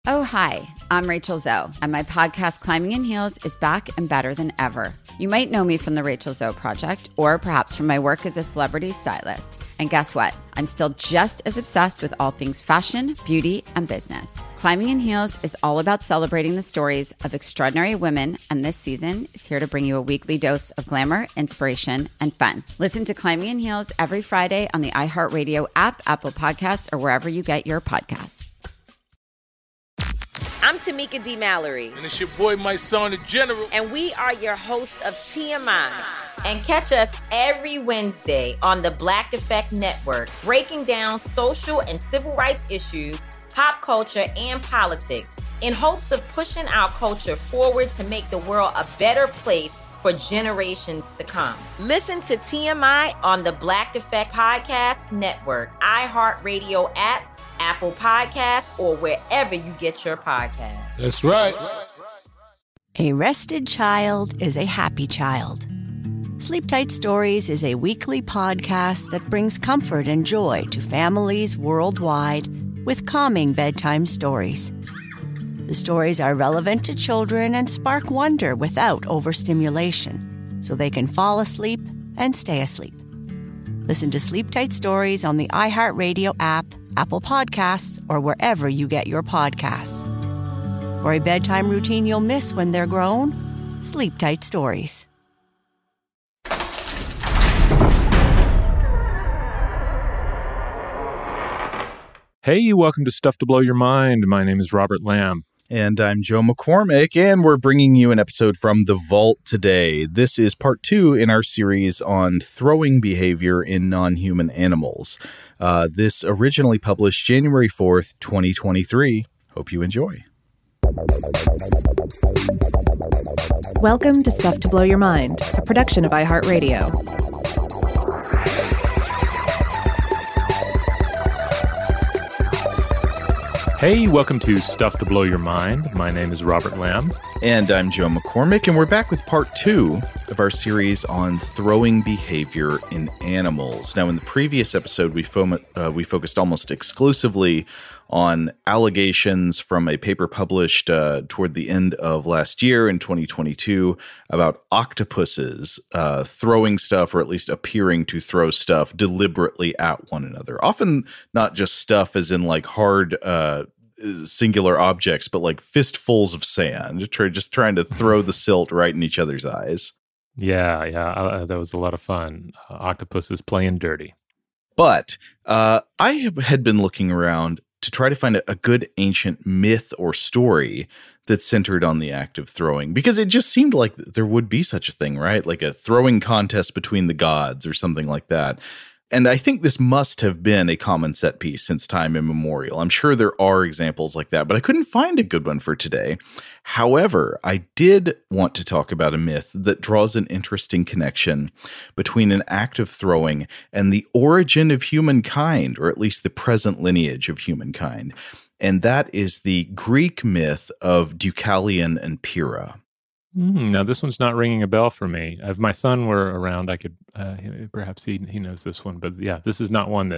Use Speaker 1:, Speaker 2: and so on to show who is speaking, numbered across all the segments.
Speaker 1: Oh, hi, I'm Rachel Zoe, and my podcast, Climbing in Heels, is back and better than ever. You might know me from the Rachel Zoe Project, or perhaps from my work as a celebrity stylist. And guess what? I'm still just as obsessed with all things fashion, beauty, and business. Climbing in Heels is all about celebrating the stories of extraordinary women, and this season is here to bring you a weekly dose of glamour, inspiration, and fun. Listen to Climbing in Heels every Friday on the iHeartRadio app, Apple Podcasts, or wherever you get your podcasts.
Speaker 2: I'm Tamika D. Mallory.
Speaker 3: And it's your boy, my son, the General.
Speaker 2: And we are your hosts of TMI. And catch us every Wednesday on the Black Effect Network, breaking down social and civil rights issues, pop culture, and politics in hopes of pushing our culture forward to make the world a better place for generations to come. Listen to TMI on the Black Effect Podcast Network, iHeartRadio app, Apple Podcasts, or wherever you get your podcasts.
Speaker 3: That's right.
Speaker 4: A rested child is a happy child. Sleep Tight Stories is a weekly podcast that brings comfort and joy to families worldwide with calming bedtime stories. The stories are relevant to children and spark wonder without overstimulation, so they can fall asleep and stay asleep. Listen to Sleep Tight Stories on the iHeartRadio app, Apple Podcasts, or wherever you get your podcasts. For a bedtime routine you'll miss when they're grown, Sleep Tight Stories.
Speaker 5: Hey, welcome to Stuff to Blow Your Mind. My name is Robert Lamb.
Speaker 6: And I'm Joe McCormick, and we're bringing you an episode from The Vault today. This is part 2 in our series on throwing behavior in non-human animals. This originally published January 4th, 2023. Hope you enjoy.
Speaker 7: Welcome to Stuff to Blow Your Mind, a production of iHeartRadio.
Speaker 5: Hey, welcome to Stuff to Blow Your Mind. My name is Robert Lamb.
Speaker 6: And I'm Joe McCormick, and we're back with part 2 of our series on throwing behavior in animals. Now, in the previous episode, we focused almost exclusively on allegations from a paper published toward the end of last year in 2022 about octopuses throwing stuff, or at least appearing to throw stuff deliberately at one another. Often not just stuff as in like hard singular objects, but like fistfuls of sand, just trying to throw the silt right in each other's eyes.
Speaker 5: Yeah, that was a lot of fun. Octopuses playing dirty.
Speaker 6: But I had been looking around to try to find a good ancient myth or story that's centered on the act of throwing, because it just seemed like there would be such a thing, right? Like a throwing contest between the gods or something like that. And I think this must have been a common set piece since time immemorial. I'm sure there are examples like that, but I couldn't find a good one for today. However, I did want to talk about a myth that draws an interesting connection between an act of throwing and the origin of humankind, or at least the present lineage of humankind. And that is the Greek myth of Deucalion and Pyrrha.
Speaker 5: Now, this one's not ringing a bell for me. If my son were around, I could perhaps he knows this one. But yeah, this is not one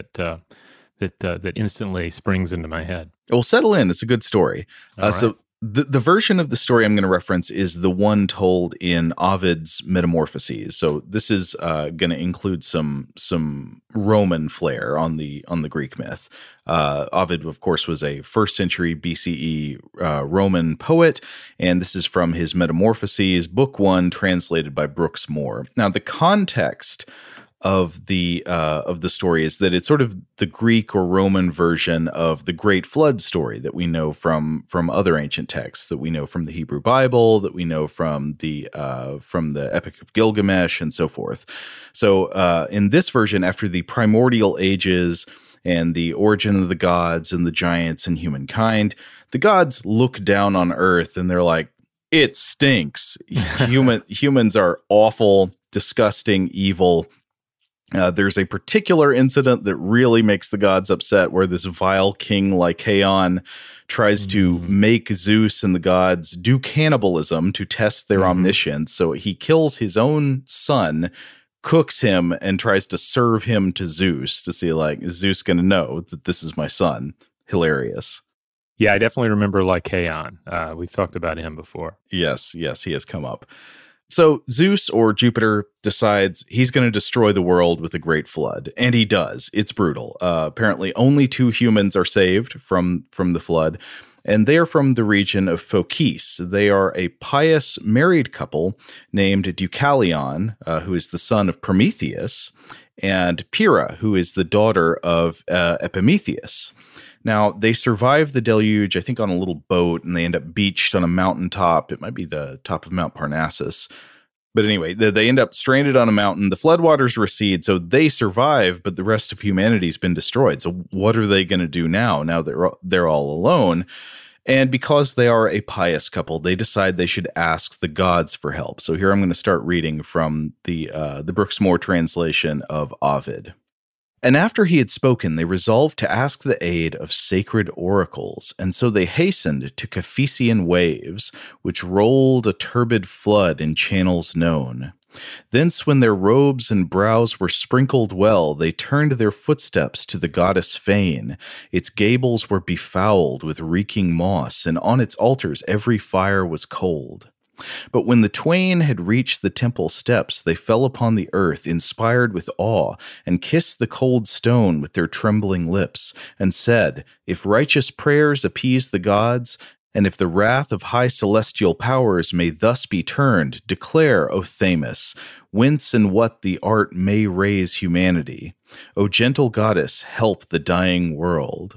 Speaker 5: that instantly springs into my head.
Speaker 6: Well, settle in. It's a good story.
Speaker 5: Right.
Speaker 6: So the version of the story I'm going to reference is the one told in Ovid's Metamorphoses. So this is going to include some Roman flair on the Greek myth. Ovid, of course, was a 1st century BCE Roman poet, and this is from his Metamorphoses, Book 1, translated by Brooks Moore. Now, the context of the story is that it's sort of the Greek or Roman version of the Great Flood story that we know from other ancient texts, that we know from the Hebrew Bible, that we know from the Epic of Gilgamesh, and so forth. So in this version, after the primordial ages and the origin of the gods and the giants and humankind, the gods look down on Earth and they're like, it stinks. Humans are awful, disgusting, evil. There's a particular incident that really makes the gods upset, where this vile king Lycaon tries to make Zeus and the gods do cannibalism to test their omniscience. So he kills his own son, cooks him, and tries to serve him to Zeus to see, like, is Zeus going to know that this is my son? Hilarious.
Speaker 5: Yeah, I definitely remember Lycaon. We've talked about him before.
Speaker 6: Yes, he has come up. So Zeus, or Jupiter, decides he's going to destroy the world with a great flood. And he does. It's brutal. Apparently, only 2 humans are saved from the flood. And they are from the region of Phokis. They are a pious married couple named Deucalion, who is the son of Prometheus, and Pyrrha, who is the daughter of Epimetheus. Now, they survive the deluge, I think, on a little boat, and they end up beached on a mountaintop. It might be the top of Mount Parnassus. But anyway, they end up stranded on a mountain. The floodwaters recede, so they survive, but the rest of humanity's been destroyed. So what are they going to do now that they're all alone? And because they are a pious couple, they decide they should ask the gods for help. So here I'm going to start reading from the Brooks Moore translation of Ovid. And after he had spoken, they resolved to ask the aid of sacred oracles, and so they hastened to Cephisian waves, which rolled a turbid flood in channels known. Thence, when their robes and brows were sprinkled well, they turned their footsteps to the goddess fane. Its gables were befouled with reeking moss, and on its altars every fire was cold. But when the twain had reached the temple steps, they fell upon the earth, inspired with awe, and kissed the cold stone with their trembling lips, and said, "If righteous prayers appease the gods, and if the wrath of high celestial powers may thus be turned, declare, O Themis, whence and what the art may raise humanity. O gentle goddess, help the dying world."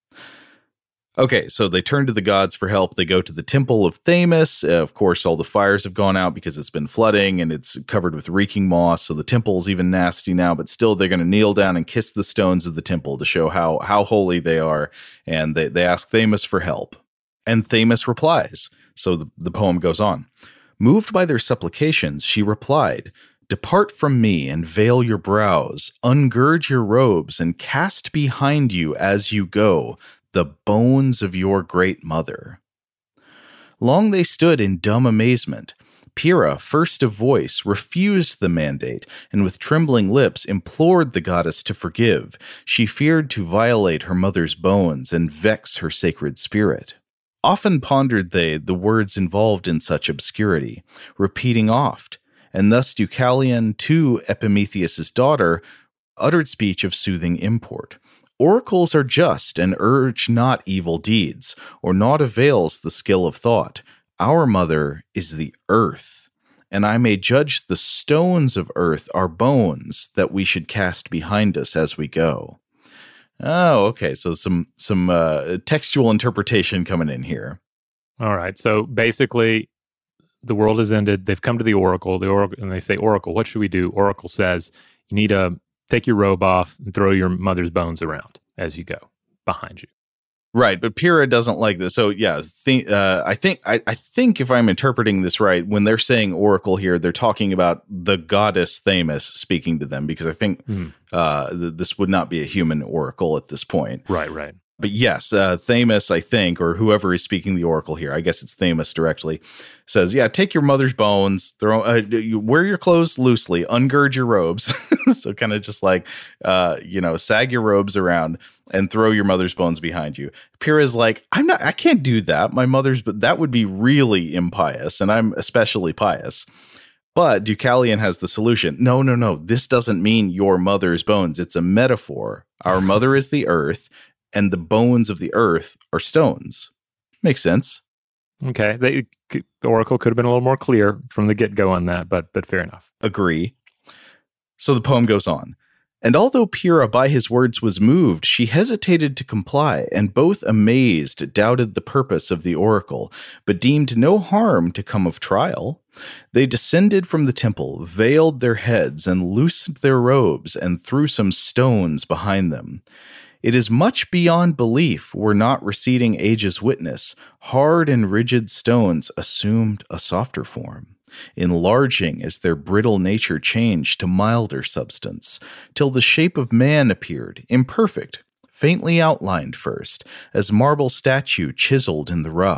Speaker 6: Okay, so they turn to the gods for help. They go to the temple of Themis. Of course, all the fires have gone out because it's been flooding and it's covered with reeking moss. So the temple's even nasty now, but still they're going to kneel down and kiss the stones of the temple to show how holy they are. And they ask Themis for help. And Themis replies. So the poem goes on. Moved by their supplications, she replied, "Depart from me and veil your brows, ungird your robes and cast behind you as you go the bones of your great mother." Long they stood in dumb amazement. Pyrrha, first of voice, refused the mandate, and with trembling lips implored the goddess to forgive. She feared to violate her mother's bones and vex her sacred spirit. Often pondered they the words involved in such obscurity, repeating oft, and thus Deucalion to Epimetheus' daughter uttered speech of soothing import. Oracles are just and urge not evil deeds, or naught avails the skill of thought. Our mother is the earth, and I may judge the stones of earth are bones that we should cast behind us as we go. Oh, okay. So some textual interpretation coming in here.
Speaker 5: All right. So basically, the world has ended. They've come to the oracle. And they say, "Oracle, what should we do?" Oracle says, "You need to take your robe off and throw your mother's bones around as you go behind you."
Speaker 6: Right, but Pyrrha doesn't like this. So yeah, I think if I'm interpreting this right, when they're saying oracle here, they're talking about the goddess Themis speaking to them, because I think this would not be a human oracle at this point.
Speaker 5: Right.
Speaker 6: But yes, Themis, I think, or whoever is speaking the oracle here, I guess it's Themis directly, says, yeah, take your mother's bones, wear your clothes loosely, ungird your robes. So kind of just like, sag your robes around and throw your mother's bones behind you. Pyrrha's like, I can't do that. But that would be really impious, and I'm especially pious. But Deucalion has the solution. No. This doesn't mean your mother's bones. It's a metaphor. Our mother is the earth, and the bones of the earth are stones. Makes sense.
Speaker 5: Okay. The oracle could have been a little more clear from the get-go on that, but fair enough.
Speaker 6: Agree. So the poem goes on. And although Pyrrha by his words was moved, she hesitated to comply, and both amazed doubted the purpose of the oracle, but deemed no harm to come of trial. They descended from the temple, veiled their heads, and loosened their robes, and threw some stones behind them. It is much beyond belief, were not receding ages witness, hard and rigid stones assumed a softer form, enlarging as their brittle nature changed to milder substance, till the shape of man appeared, imperfect, faintly outlined first, as marble statue chiseled in the rough.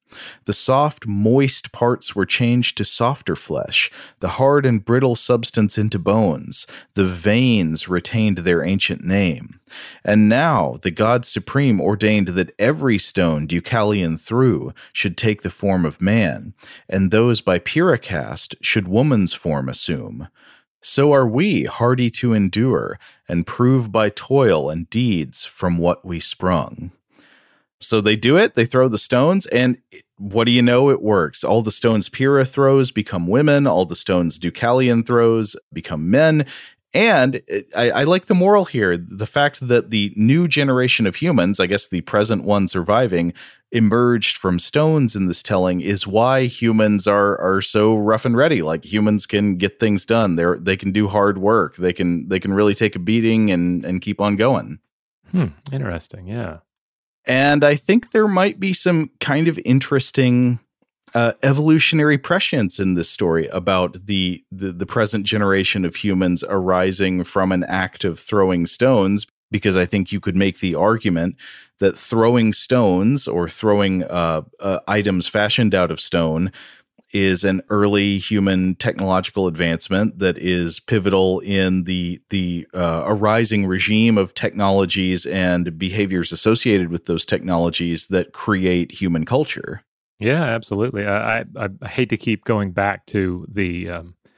Speaker 6: The soft, moist parts were changed to softer flesh, the hard and brittle substance into bones. The veins retained their ancient name. And now the God Supreme ordained that every stone Deucalion threw should take the form of man, and those by Pyrrha cast should woman's form assume. So are we hardy to endure, and prove by toil and deeds from what we sprung. So they do it, they throw the stones, and what do you know? It works. All the stones Pyrrha throws become women, all the stones Deucalion throws become men. And I like the moral here, the fact that the new generation of humans, I guess the present one surviving, emerged from stones in this telling is why humans are so rough and ready. Like, humans can get things done. They can do hard work. They can really take a beating and keep on going.
Speaker 5: Interesting. Yeah.
Speaker 6: And I think there might be some kind of interesting evolutionary prescience in this story about the present generation of humans arising from an act of throwing stones, because I think you could make the argument that throwing stones or throwing items fashioned out of stone is an early human technological advancement that is pivotal in the arising regime of technologies and behaviors associated with those technologies that create human culture.
Speaker 5: Yeah, absolutely. I hate to keep going back to the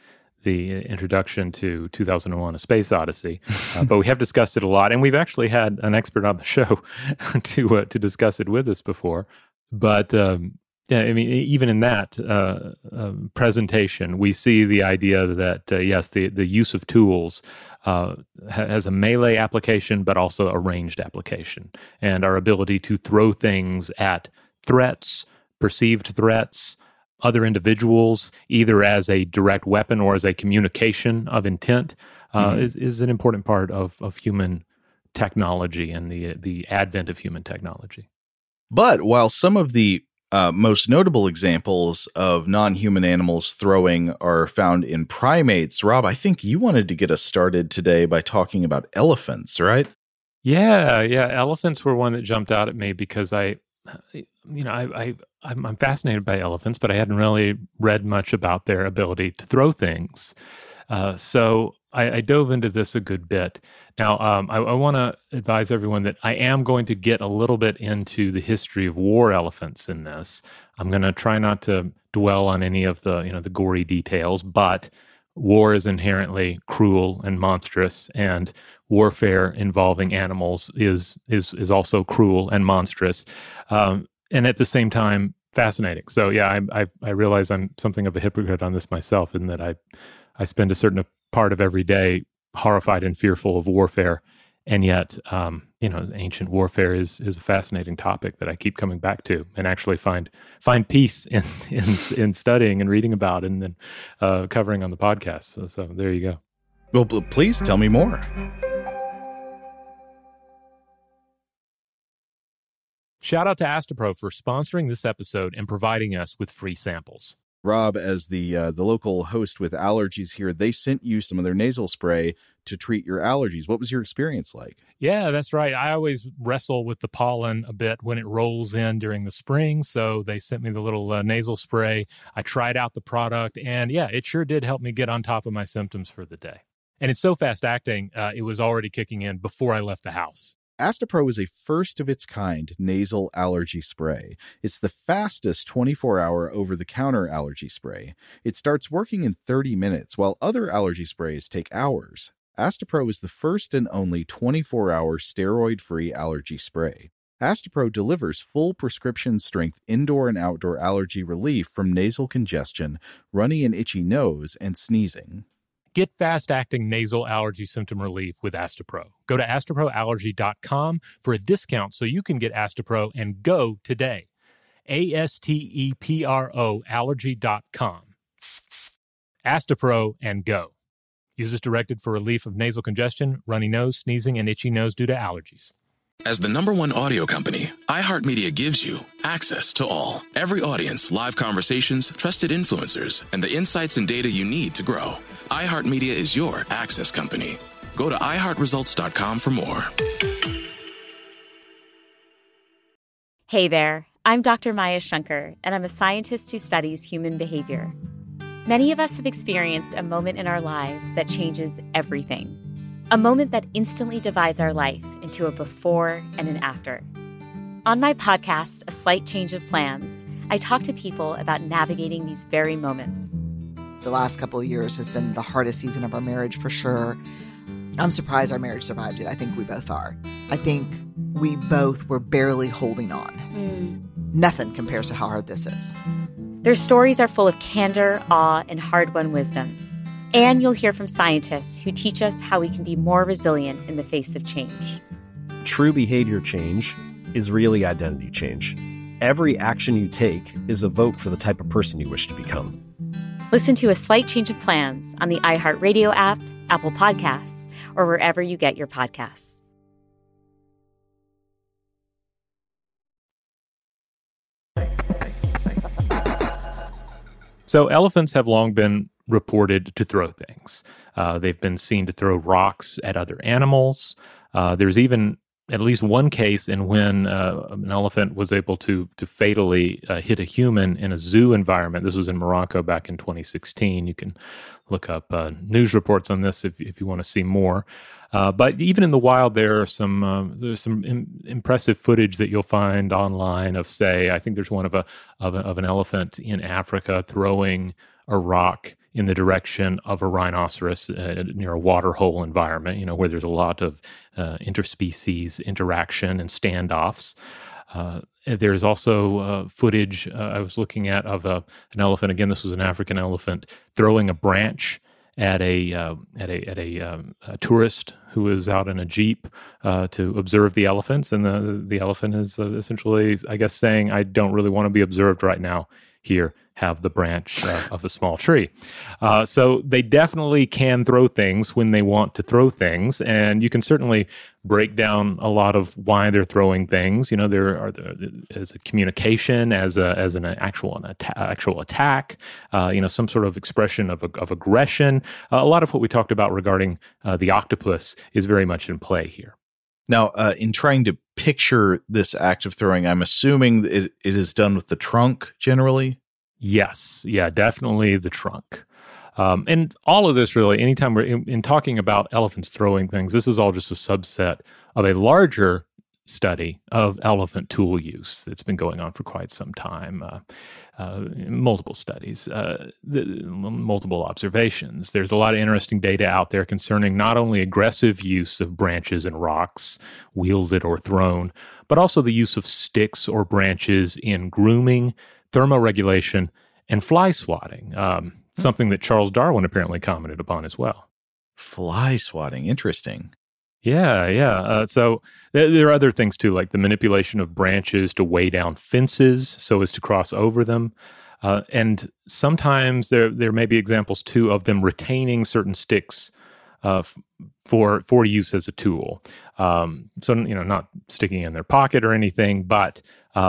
Speaker 5: introduction to 2001: A Space Odyssey, but we have discussed it a lot, and we've actually had an expert on the show to discuss it with us before. But yeah, I mean, even in that presentation, we see the idea that, yes, the use of tools has a melee application, but also a ranged application. And our ability to throw things at threats, perceived threats, other individuals, either as a direct weapon or as a communication of intent, is an important part of human technology and the advent of human technology.
Speaker 6: But while some of the most notable examples of non-human animals throwing are found in primates, Rob, I think you wanted to get us started today by talking about elephants, right?
Speaker 5: Yeah. Elephants were one that jumped out at me because I'm fascinated by elephants, but I hadn't really read much about their ability to throw things. So I dove into this a good bit. Now, I want to advise everyone that I am going to get a little bit into the history of war elephants in this. I'm going to try not to dwell on any of the gory details, but war is inherently cruel and monstrous, and warfare involving animals is also cruel and monstrous, and at the same time fascinating. So yeah, I realize I'm something of a hypocrite on this myself, in that I spend a certain part of every day horrified and fearful of warfare, and yet ancient warfare is a fascinating topic that I keep coming back to, and actually find peace in studying and reading about, and then covering on the podcast. So there you go.
Speaker 6: Well, please tell me more.
Speaker 5: Shout out to Astepro for sponsoring this episode and providing us with free samples.
Speaker 6: Rob, as the local host with allergies here, they sent you some of their nasal spray to treat your allergies. What was your experience like?
Speaker 5: Yeah, that's right. I always wrestle with the pollen a bit when it rolls in during the spring, so they sent me the little nasal spray. I tried out the product, and yeah, it sure did help me get on top of my symptoms for the day. And it's so fast-acting, it was already kicking in before I left the house.
Speaker 6: Astepro is a first-of-its-kind nasal allergy spray. It's the fastest 24-hour over-the-counter allergy spray. It starts working in 30 minutes, while other allergy sprays take hours. Astepro is the first and only 24-hour steroid-free allergy spray. Astepro delivers full prescription-strength indoor and outdoor allergy relief from nasal congestion, runny and itchy nose, and sneezing.
Speaker 5: Get fast-acting nasal allergy symptom relief with Astepro. Go to asteproallergy.com for a discount so you can get Astepro and go today. ASTEPRO allergy.com. Astepro and go. Use as directed for relief of nasal congestion, runny nose, sneezing, and itchy nose due to allergies.
Speaker 8: As the #1 audio company, iHeartMedia gives you access to all. Every audience, live conversations, trusted influencers, and the insights and data you need to grow. iHeartMedia is your access company. Go to iHeartResults.com for more.
Speaker 2: Hey there,
Speaker 9: I'm Dr. Maya Shankar, and I'm a scientist who studies human behavior. Many of us have experienced a moment in our lives that changes everything. A moment that instantly divides our life into a before and an after. On my podcast, A Slight Change of Plans, I talk to people about navigating these very moments.
Speaker 10: The last couple of years has been the hardest season of our marriage for sure. I'm surprised our marriage survived it. I think we both are. I think we both were barely holding on. Nothing compares to how hard this is.
Speaker 9: Their stories are full of candor, awe, and hard-won wisdom. And you'll hear from scientists who teach us how we can be more resilient in the face of change.
Speaker 11: True behavior change is really identity change. Every action you take is a vote for the type of person you wish to become.
Speaker 9: Listen to A Slight Change of Plans on the iHeartRadio app, Apple Podcasts, or wherever you get your podcasts.
Speaker 5: So elephants have long been reported to throw things. They've been seen to throw rocks at other animals. There's even at least one case in when an elephant was able to fatally hit a human in a zoo environment. This was in Morocco back in 2016. You can look up news reports on this if you want to see more. But even in the wild, there's some impressive footage that you'll find online of, say, I think there's one of an elephant in Africa throwing a rock in the direction of a rhinoceros near a waterhole environment, where there's a lot of interspecies interaction and standoffs. There's also footage I was looking at of an elephant. Again, this was an African elephant throwing a branch at a tourist who was out in a jeep to observe the elephants, and the elephant is essentially, I guess, saying, "I don't really want to be observed right now. Here, have the branch of a small tree." So they definitely can throw things when they want to throw things, and you can certainly break down a lot of why they're throwing things. As a communication, as an actual attack. Some sort of expression of aggression. A lot of what we talked about regarding the octopus is very much in play here.
Speaker 6: Now, in trying to picture this act of throwing, I'm assuming it is done with the trunk generally?
Speaker 5: Yes. Yeah, definitely the trunk. And all of this really, anytime we're in talking about elephants throwing things, this is all just a subset of a larger study of elephant tool use that's been going on for quite some time. Multiple studies, multiple observations. There's a lot of interesting data out there concerning not only aggressive use of branches and rocks, wielded or thrown, but also the use of sticks or branches in grooming, thermoregulation, and fly swatting, something that Charles Darwin apparently commented upon as well.
Speaker 6: Fly swatting, interesting.
Speaker 5: Yeah. So there are other things too, like the manipulation of branches to weigh down fences so as to cross over them. And sometimes there may be examples too of them retaining certain sticks for use as a tool. So, not sticking in their pocket or anything, but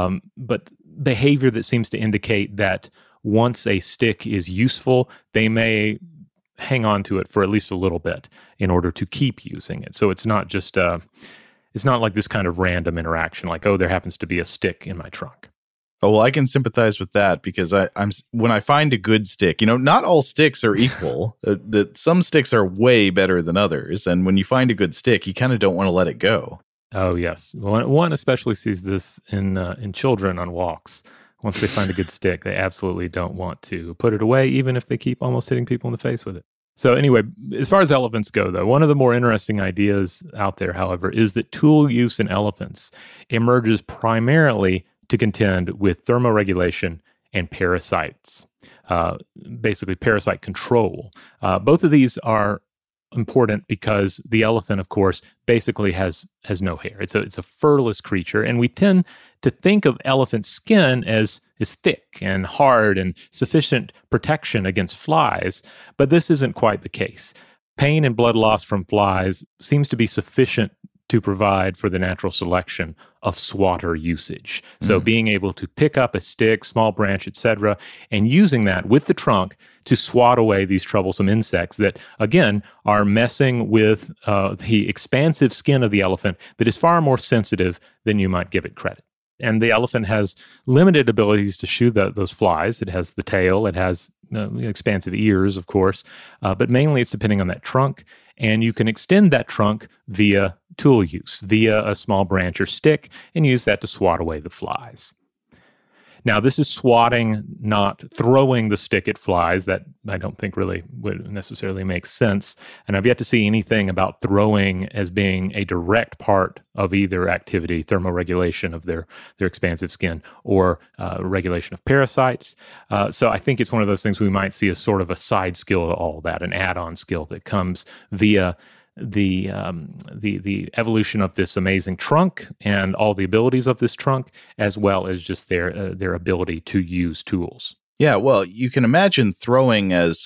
Speaker 5: behavior that seems to indicate that once a stick is useful, they may hang on to it for at least a little bit in order to keep using it. So it's not just it's not like this kind of random interaction, like, oh, there happens to be a stick in my trunk.
Speaker 6: Oh, well, I can sympathize with that because I'm when I find a good stick, not all sticks are equal. Some sticks are way better than others, and when you find a good stick, you kind of don't want to let it go.
Speaker 5: Oh yes, one especially sees this in children on walks. Once they find a good stick, they absolutely don't want to put it away, even if they keep almost hitting people in the face with it. So anyway, as far as elephants go, though, one of the more interesting ideas out there, however, is that tool use in elephants emerges primarily to contend with thermoregulation and parasites, basically parasite control. Both of these are important because the elephant, of course, basically has no hair. It's a furless creature, and we tend to think of elephant skin as thick and hard and sufficient protection against flies, but this isn't quite the case. Pain and blood loss from flies seems to be sufficient to provide for the natural selection of swatter usage. So being able to pick up a stick, small branch, etc., and using that with the trunk to swat away these troublesome insects that, again, are messing with the expansive skin of the elephant that is far more sensitive than you might give it credit. And the elephant has limited abilities to shoo those flies. It has the tail. It has expansive ears, of course, but mainly it's depending on that trunk. And you can extend that trunk via tool use, via a small branch or stick, and use that to swat away the flies. Now, this is swatting, not throwing the stick at flies. That I don't think really would necessarily make sense. And I've yet to see anything about throwing as being a direct part of either activity, thermoregulation of their expansive skin, or regulation of parasites. So I think it's one of those things we might see as sort of a side skill to all that, an add-on skill that comes via the evolution of this amazing trunk and all the abilities of this trunk, as well as just their ability to use tools.
Speaker 6: Yeah, well, you can imagine throwing as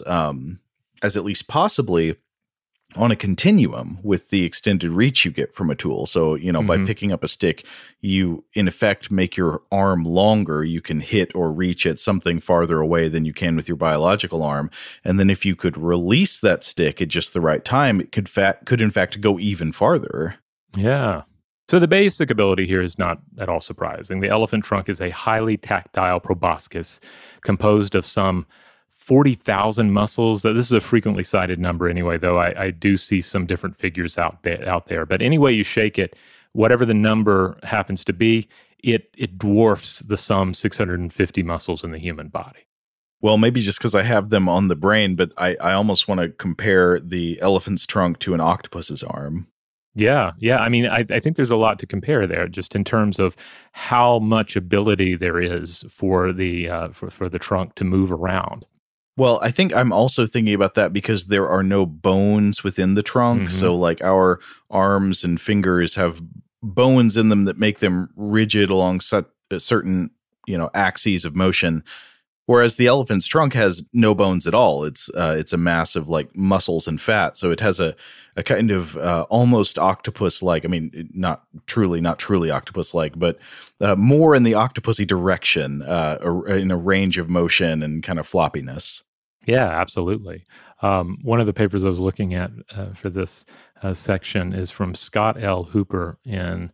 Speaker 6: at least possibly on a continuum with the extended reach you get from a tool. So, by picking up a stick, you in effect make your arm longer. You can hit or reach at something farther away than you can with your biological arm. And then if you could release that stick at just the right time, it could in fact go even farther.
Speaker 5: Yeah. So the basic ability here is not at all surprising. The elephant trunk is a highly tactile proboscis composed of some 40,000 muscles. This is a frequently cited number anyway, though I do see some different figures out there. But any way you shake it, whatever the number happens to be, it dwarfs the some 650 muscles in the human body.
Speaker 6: Well, maybe just because I have them on the brain, but I almost want to compare the elephant's trunk to an octopus's arm.
Speaker 5: Yeah. I mean, I think there's a lot to compare there, just in terms of how much ability there is for the trunk to move around.
Speaker 6: Well, I think I'm also thinking about that because there are no bones within the trunk. Mm-hmm. So like our arms and fingers have bones in them that make them rigid along certain, axes of motion. Whereas the elephant's trunk has no bones at all. It's a mass of like muscles and fat. So it has a kind of almost octopus-like. I mean, not truly octopus-like, but more in the octopusy direction, in a range of motion and kind of floppiness.
Speaker 5: Yeah, absolutely. One of the papers I was looking at for this section is from Scott L. Hooper in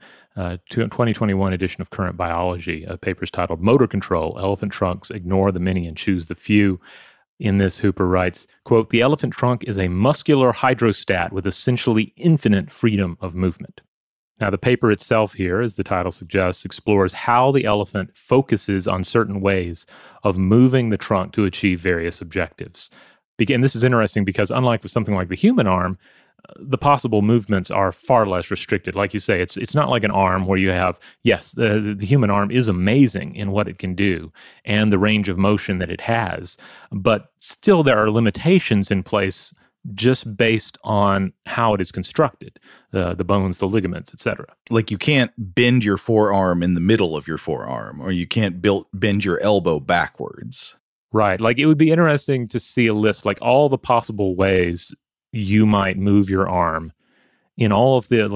Speaker 5: 2021 edition of Current Biology. A paper is titled "Motor Control: Elephant Trunks Ignore the Many and Choose the Few." In this, Hooper writes, quote, "The elephant trunk is a muscular hydrostat with essentially infinite freedom of movement." Now, the paper itself here, as the title suggests, explores how the elephant focuses on certain ways of moving the trunk to achieve various objectives. Again, this is interesting because unlike with something like the human arm, the possible movements are far less restricted. Like you say, it's not like an arm where you have, yes, the human arm is amazing in what it can do and the range of motion that it has, but still there are limitations in place just based on how it is constructed, the bones, the ligaments, etc.
Speaker 6: Like you can't bend your forearm in the middle of your forearm, or you can't bend your elbow backwards.
Speaker 5: Right. Like it would be interesting to see a list, like all the possible ways you might move your arm in all of the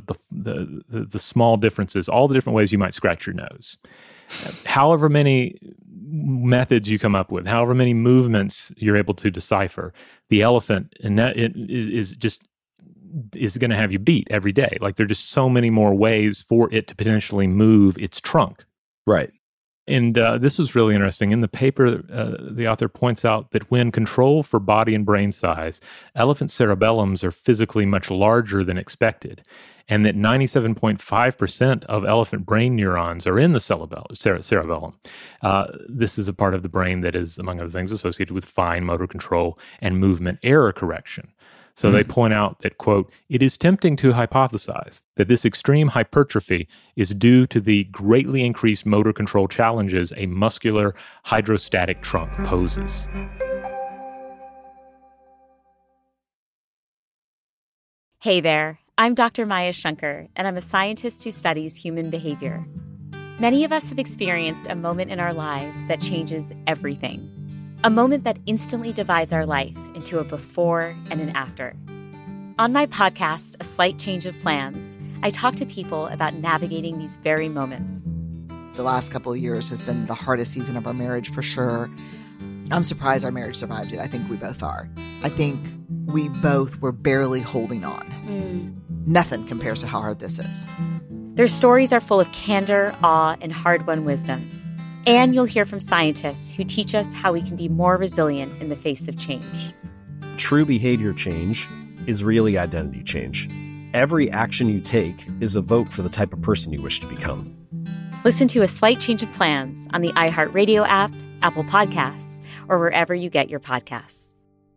Speaker 5: small differences, all the different ways you might scratch your nose. However many methods you come up with, however many movements you're able to decipher, the elephant and that it is going to have you beat every day. Like there are just so many more ways for it to potentially move its trunk.
Speaker 6: Right.
Speaker 5: And this was really interesting. In the paper, the author points out that when controlled for body and brain size, elephant cerebellums are physically much larger than expected, and that 97.5% of elephant brain neurons are in the cerebellum. This is a part of the brain that is, among other things, associated with fine motor control and movement error correction. So they point out that, quote, "It is tempting to hypothesize that this extreme hypertrophy is due to the greatly increased motor control challenges a muscular hydrostatic trunk poses."
Speaker 9: Hey there, I'm Dr. Maya Shankar, and I'm a scientist who studies human behavior. Many of us have experienced a moment in our lives that changes everything. A moment that instantly divides our life into a before and an after. On my podcast, A Slight Change of Plans, I talk to people about navigating these very moments.
Speaker 10: The last couple of years has been the hardest season of our marriage for sure. I'm surprised our marriage survived it. I think we both are. I think we both were barely holding on. Nothing compares to how hard this is.
Speaker 9: Their stories are full of candor, awe, and hard-won wisdom. And you'll hear from scientists who teach us how we can be more resilient in the face of change.
Speaker 11: True behavior change is really identity change. Every action you take is a vote for the type of person you wish to become.
Speaker 9: Listen to A Slight Change of Plans on the iHeartRadio app, Apple Podcasts, or wherever you get your podcasts.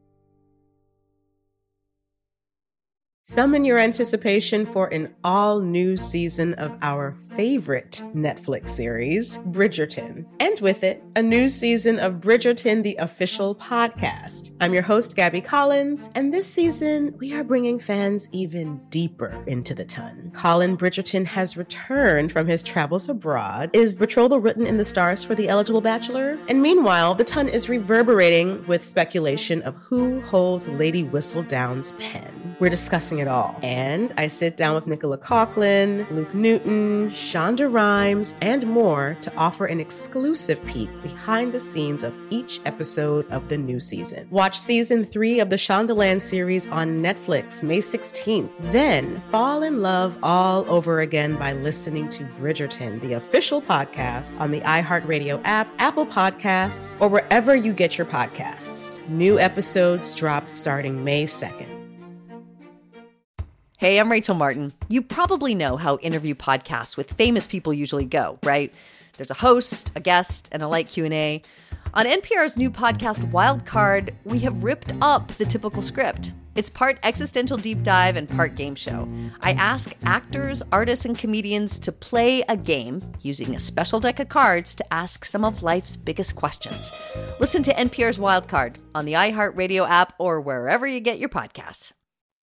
Speaker 12: Summon your anticipation for an all-new season of our favorite Netflix series, Bridgerton. And with it, a new season of Bridgerton, the official podcast. I'm your host, Gabby Collins, and this season, we are bringing fans even deeper into the ton. Colin Bridgerton has returned from his travels abroad. Is betrothal written in the stars for the eligible bachelor? And meanwhile, the ton is reverberating with speculation of who holds Lady Whistledown's pen. We're discussing it all. And I sit down with Nicola Coughlan, Luke Newton, Shonda Rhimes, and more to offer an exclusive peek behind the scenes of each episode of the new season. Watch season 3 of the Shondaland series on Netflix May 16th. Then fall in love all over again by listening to Bridgerton, the official podcast on the iHeartRadio app, Apple Podcasts, or wherever you get your podcasts. New episodes drop starting May 2nd.
Speaker 13: Hey, I'm Rachel Martin. You probably know how interview podcasts with famous people usually go, right? There's a host, a guest, and a light Q&A. On NPR's new podcast, Wildcard, we have ripped up the typical script. It's part existential deep dive and part game show. I ask actors, artists, and comedians to play a game using a special deck of cards to ask some of life's biggest questions. Listen to NPR's Wildcard on the iHeartRadio app or wherever you get your podcasts.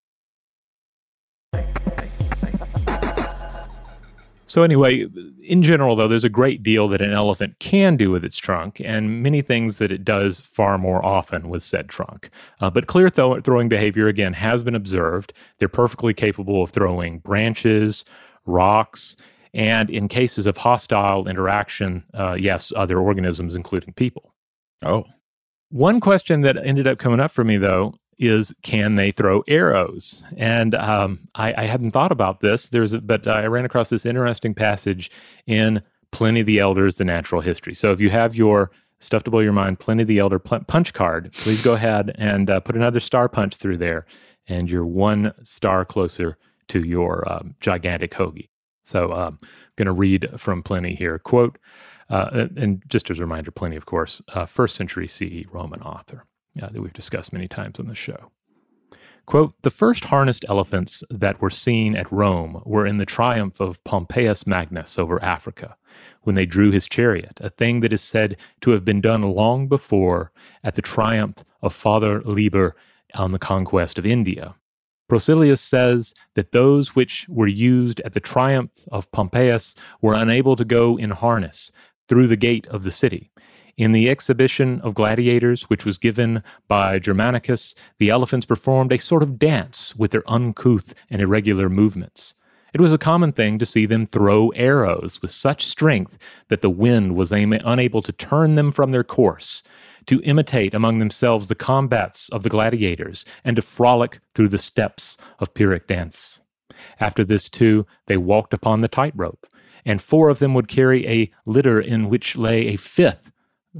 Speaker 5: So anyway, in general, though, there's a great deal that an elephant can do with its trunk and many things that it does far more often with said trunk. But clear throwing behavior, again, has been observed. They're perfectly capable of throwing branches, rocks, and in cases of hostile interaction, yes, other organisms, including people.
Speaker 6: Oh.
Speaker 5: One question that ended up coming up for me, though, is can they throw arrows? And I hadn't thought about this. But I ran across this interesting passage in Pliny the Elder's The Natural History. So if you have your Stuff to Blow Your Mind Pliny the Elder punch card, please go ahead and put another star punch through there, and you're 1 star closer to your gigantic hoagie. So I'm going to read from Pliny here. Quote, and just as a reminder, Pliny, of course, 1st century CE Roman author. That we've discussed many times on the show. Quote, the first harnessed elephants that were seen at Rome were in the triumph of Pompeius Magnus over Africa, when they drew his chariot, a thing that is said to have been done long before at the triumph of Father Liber on the conquest of India. Procilius says that those which were used at the triumph of Pompeius were unable to go in harness through the gate of the city. In the exhibition of gladiators, which was given by Germanicus, the elephants performed a sort of dance with their uncouth and irregular movements. It was a common thing to see them throw arrows with such strength that the wind was unable to turn them from their course, to imitate among themselves the combats of the gladiators, and to frolic through the steps of Pyrrhic dance. After this, too, they walked upon the tightrope, and 4 of them would carry a litter in which lay a fifth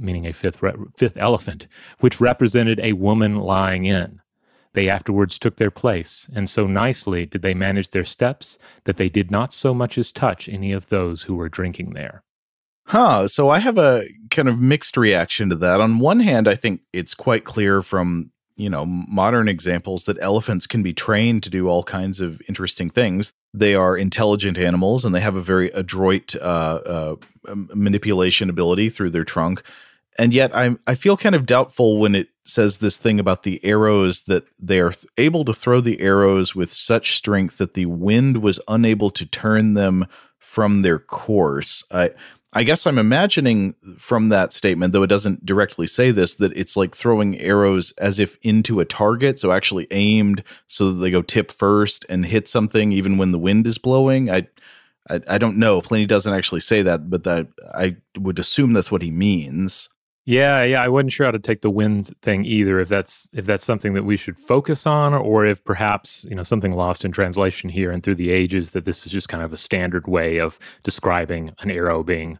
Speaker 5: elephant, which represented a woman lying in. They afterwards took their place, and so nicely did they manage their steps that they did not so much as touch any of those who were drinking there.
Speaker 6: So I have a kind of mixed reaction to that. On one hand, I think it's quite clear from, modern examples that elephants can be trained to do all kinds of interesting things. They are intelligent animals, and they have a very adroit manipulation ability through their trunk. And yet I feel kind of doubtful when it says this thing about the arrows, that they are able to throw the arrows with such strength that the wind was unable to turn them from their course. I guess I'm imagining from that statement, though it doesn't directly say this, that it's like throwing arrows as if into a target, so actually aimed so that they go tip first and hit something even when the wind is blowing. I don't know. Pliny doesn't actually say that, but that I would assume that's what he means.
Speaker 5: Yeah, I wasn't sure how to take the wind thing either. If that's something that we should focus on, or if perhaps something lost in translation here and through the ages, that this is just kind of a standard way of describing an arrow being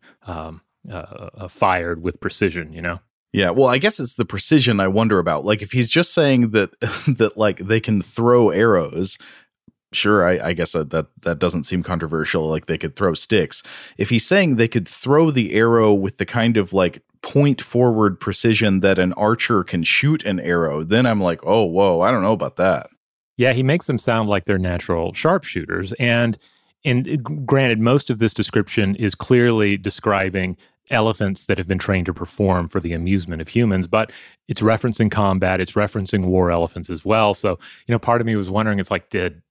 Speaker 5: fired with precision.
Speaker 6: Yeah, well, I guess it's the precision I wonder about. Like, if he's just saying that that like they can throw arrows. Sure, I guess that doesn't seem controversial. Like, they could throw sticks. If he's saying they could throw the arrow with the kind of like point forward precision that an archer can shoot an arrow, then I'm like, oh, whoa, I don't know about that.
Speaker 5: Yeah, he makes them sound like they're natural sharpshooters. And granted, most of this description is clearly describing elephants that have been trained to perform for the amusement of humans, but it's referencing combat, it's referencing war elephants as well. So, part of me was wondering, it's like, did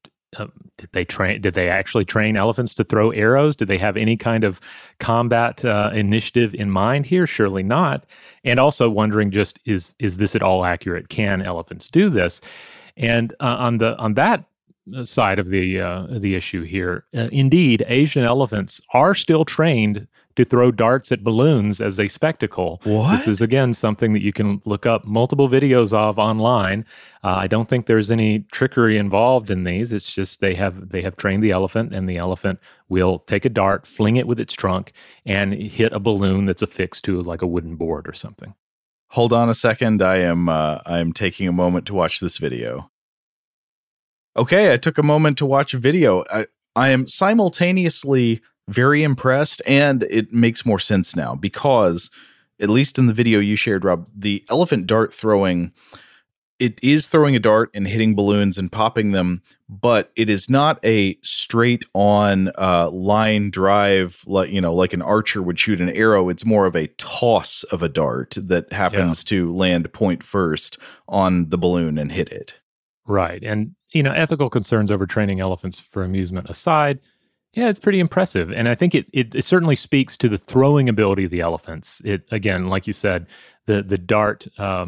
Speaker 5: they actually train elephants to throw arrows? Did they have any kind of combat initiative in mind here? Surely not. And also wondering, just is this at all accurate? Can elephants do this? And on that side of the issue here, indeed, Asian elephants are still trained to throw darts at balloons as a spectacle.
Speaker 6: What?
Speaker 5: This is, again, something that you can look up multiple videos of online. I don't think there's any trickery involved in these. It's just they have trained the elephant, and the elephant will take a dart, fling it with its trunk, and hit a balloon that's affixed to like a wooden board or something.
Speaker 6: Hold on a second. I am taking a moment to watch this video. Okay, I took a moment to watch a video. I am simultaneously very impressed, and it makes more sense now because, at least in the video you shared, Rob, the elephant dart throwing, it is throwing a dart and hitting balloons and popping them, but it is not a straight on line drive like an archer would shoot an arrow. It's more of a toss of a dart that happens to land point first on the balloon and hit it.
Speaker 5: Right. And, ethical concerns over training elephants for amusement aside, yeah, it's pretty impressive. And I think it certainly speaks to the throwing ability of the elephants. It, again, like you said, the dart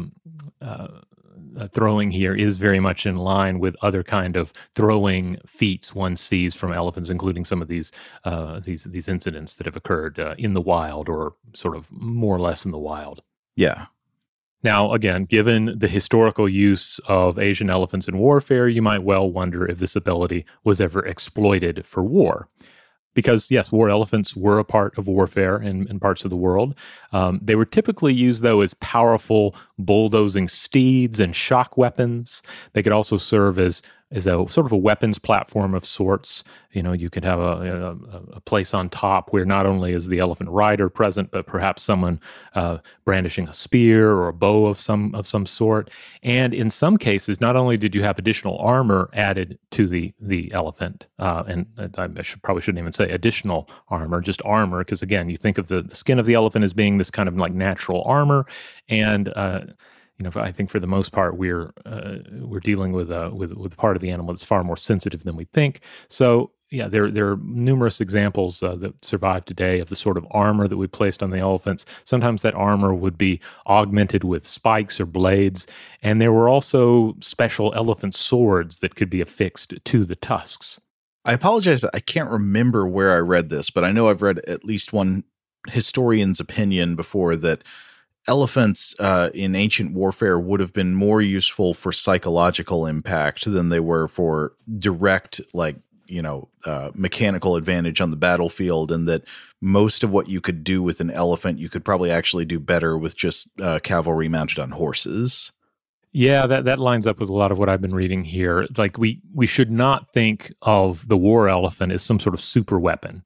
Speaker 5: throwing here is very much in line with other kind of throwing feats one sees from elephants, including some of these incidents that have occurred in the wild, or sort of more or less in the wild.
Speaker 6: Yeah.
Speaker 5: Now, again, given the historical use of Asian elephants in warfare, you might well wonder if this ability was ever exploited for war. Because, yes, war elephants were a part of warfare in parts of the world. They were typically used, though, as powerful bulldozing steeds and shock weapons. They could also serve as a sort of a weapons platform of sorts. You could have a place on top where not only is the elephant rider present, but perhaps someone brandishing a spear or a bow of some sort. And in some cases, not only did you have additional armor added to the elephant, and I probably shouldn't even say additional armor, just armor, because again, you think of the skin of the elephant as being this kind of like natural armor, and I think for the most part we're dealing with part of the animal that's far more sensitive than we think. So yeah, there are numerous examples that survive today of the sort of armor that we placed on the elephants. Sometimes that armor would be augmented with spikes or blades, and there were also special elephant swords that could be affixed to the tusks.
Speaker 6: I apologize, I can't remember where I read this, but I know I've read at least one historian's opinion before that elephants in ancient warfare would have been more useful for psychological impact than they were for direct, mechanical advantage on the battlefield, and that most of what you could do with an elephant, you could probably actually do better with just cavalry mounted on horses.
Speaker 5: Yeah, that lines up with a lot of what I've been reading here. Like we should not think of the war elephant as some sort of super weapon.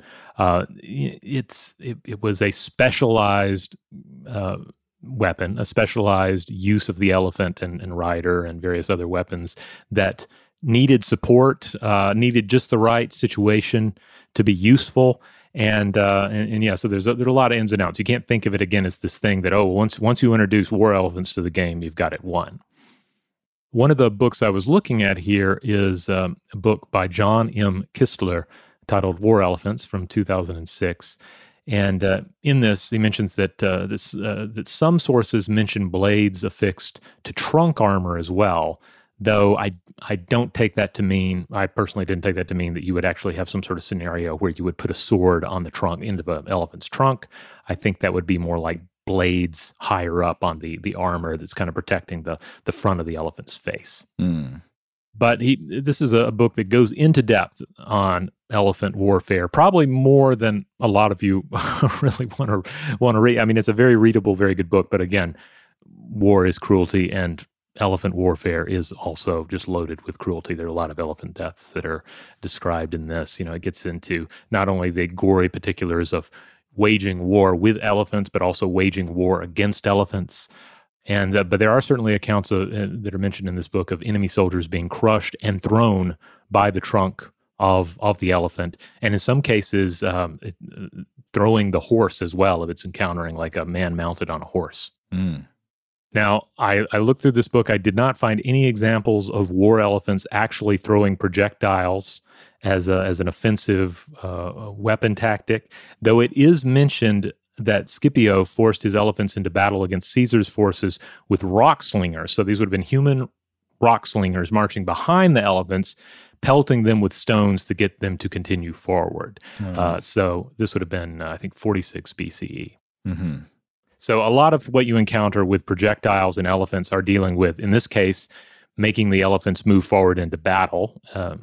Speaker 5: It was a specialized weapon, a specialized use of the elephant and rider and various other weapons that needed support, needed just the right situation to be useful. And yeah, so there are a lot of ins and outs. You can't think of it again as this thing that, once you introduce war elephants to the game, you've got it won. One of the books I was looking at here is a book by John M. Kistler titled War Elephants from 2006. And in this, he mentions that that some sources mention blades affixed to trunk armor as well, though I don't take that to mean, I personally didn't take that to mean that you would actually have some sort of scenario where you would put a sword on the trunk, end of an elephant's trunk. I think that would be more like blades higher up on the armor that's kind of protecting the front of the elephant's face. But this is a book that goes into depth on elephant warfare, probably more than a lot of you really want to read. I mean, it's a very readable, very good book. But again, war is cruelty, and elephant warfare is also just loaded with cruelty. There are a lot of elephant deaths that are described in this. It gets into not only the gory particulars of waging war with elephants, but also waging war against elephants. And but there are certainly accounts that are mentioned in this book of enemy soldiers being crushed and thrown by the trunk of the elephant, and in some cases throwing the horse as well if it's encountering like a man mounted on a horse. Now, I looked through this book. I did not find any examples of war elephants actually throwing projectiles as an offensive weapon tactic, though it is mentioned that Scipio forced his elephants into battle against Caesar's forces with rock slingers. So these would have been human rock slingers marching behind the elephants, pelting them with stones to get them to continue forward. So this would have been, I think, 46 BCE.
Speaker 6: Mm-hmm.
Speaker 5: So a lot of what you encounter with projectiles and elephants are dealing with, in this case, making the elephants move forward into battle,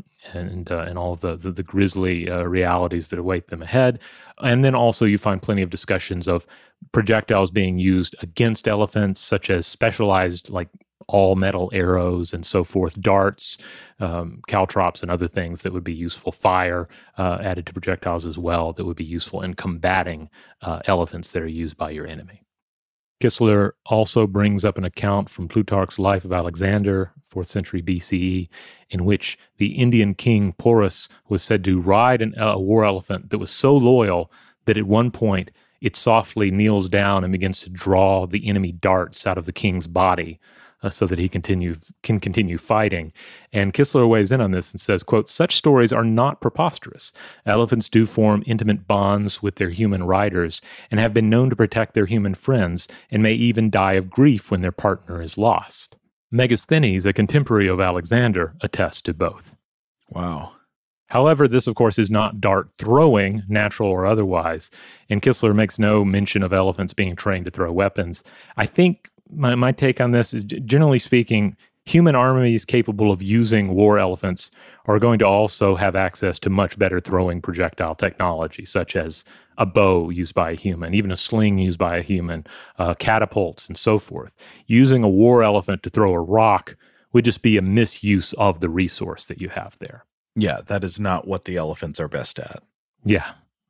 Speaker 5: and all of the grisly realities that await them ahead. And then also you find plenty of discussions of projectiles being used against elephants, such as specialized like all metal arrows and so forth, darts, caltrops, and other things that would be useful. Fire added to projectiles as well that would be useful in combating elephants that are used by your enemy. Kistler also brings up an account from Plutarch's Life of Alexander, 4th century BCE, in which the Indian king Porus was said to ride a war elephant that was so loyal that at one point it softly kneels down and begins to draw the enemy darts out of the king's body so that he can continue fighting. And Kistler weighs in on this and says, quote, "Such stories are not preposterous. Elephants do form intimate bonds with their human riders and have been known to protect their human friends and may even die of grief when their partner is lost." Megasthenes, a contemporary of Alexander, attests to both.
Speaker 6: Wow.
Speaker 5: However, this, of course, is not dart throwing, natural or otherwise, and Kistler makes no mention of elephants being trained to throw weapons. I think my take on this is, generally speaking, human armies capable of using war elephants are going to also have access to much better throwing projectile technology, such as a bow used by a human, even a sling used by a human, catapults, and so forth. Using a war elephant to throw a rock would just be a misuse of the resource that you have there.
Speaker 6: Yeah, that is not what the elephants are best at.
Speaker 5: Yeah.